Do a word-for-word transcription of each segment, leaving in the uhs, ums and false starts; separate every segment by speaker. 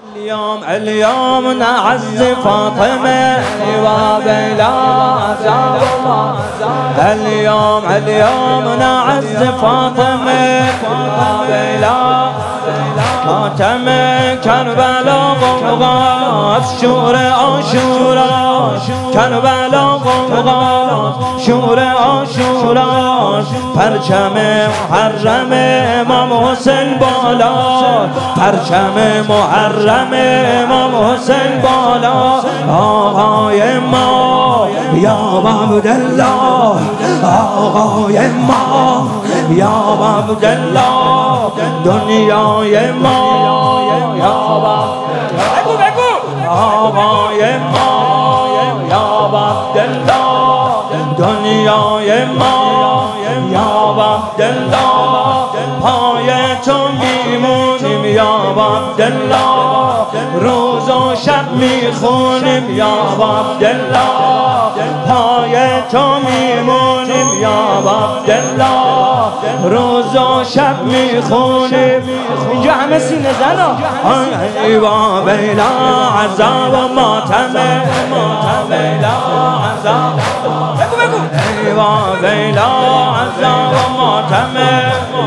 Speaker 1: اليوم اليوم نعز فاطمة وبلا زاوما اليوم اليوم نعز فاطمة وبلا فاطمة كربلاء غمغا شور عاشورا كربلاء غمغا شور عاشورا پرچم محرم امام حسین بالا پرچم محرم امام حسین بالا آقای ما یا عبدالله آقای ما یا عبدالله دنیای ما یا بگو بگو آقای ما یا عبدالله دنیای ما یا عبدالله پای تو میمونیم یا عبدالله روز و شب میخونیم یا عبدالله پای تو میمونیم یا عبدالله روز و شب میخونیم اینجا همه سینه زنا ای و بیلا عذاب و ماتمه بیلا عذاب بگو بگو ای و بیلا عذاب و ماتمه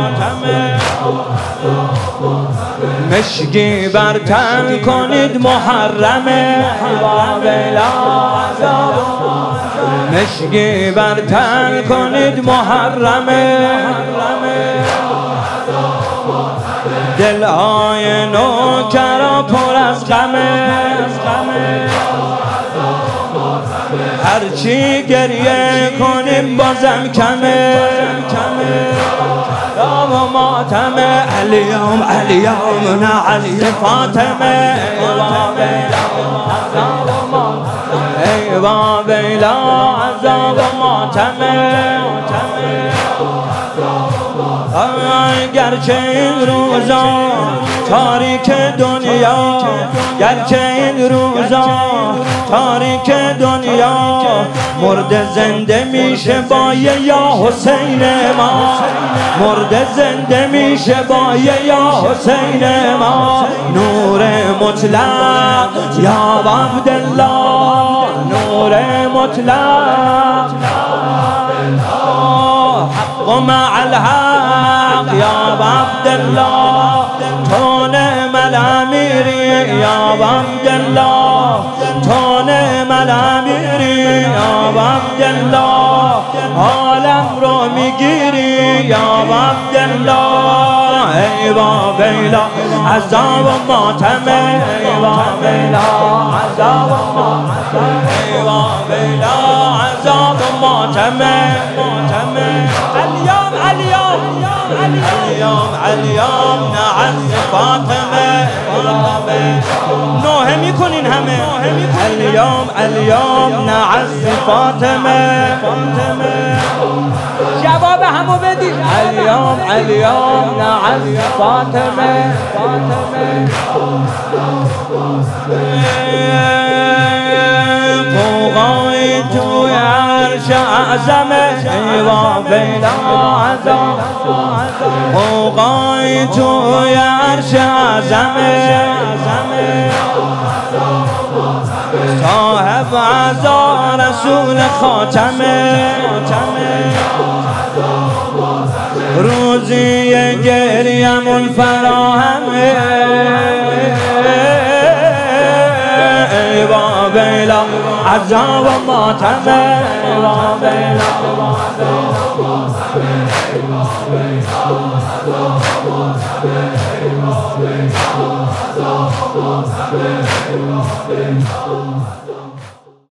Speaker 1: مشکی برتن کنید محرمه و بیلا عذاب مشکی برتن کنید محرمه دلهای نوکرا پر از غمه هرچی گریه کنیم بازم کمه و ماتمه اليوم اليوم نعز فاطمه ای و بیلا عذاب و ماتمه گرچه این روزا تاریک دنیا گرچه این روزا تاریک دنیا مرد زنده میشه با یا حسین ما مرد زنده میشه با یا حسین ما نور مطلق یا عبدالله نور مطلق حق مع الحق یا عبدالله تو نعم الامیری یا عبدالله تو نعم الامیری یا عبدالله عالم رو میگیری یا عبدالله ای و بیلا عذاب و ماتمه ای و بیلا عذاب و ماتمه ای و بیلا عذاب و ماتمه اليوم اليوم اليوم اليوم نعز فاطمه نوحه میکنین همه اليوم اليوم نعز فاطمه جواب همو بدید اليوم اليوم نعز فاطمه قوقای توی عرش اعظمه ای و بیلا عذاب قوقای توی عرش اعظمه صاحب عزا رسول خاتمه روزی گریم فراهمه ای و بیلا عذاب و ماتمه ای و بیلا عذاب و ماتمه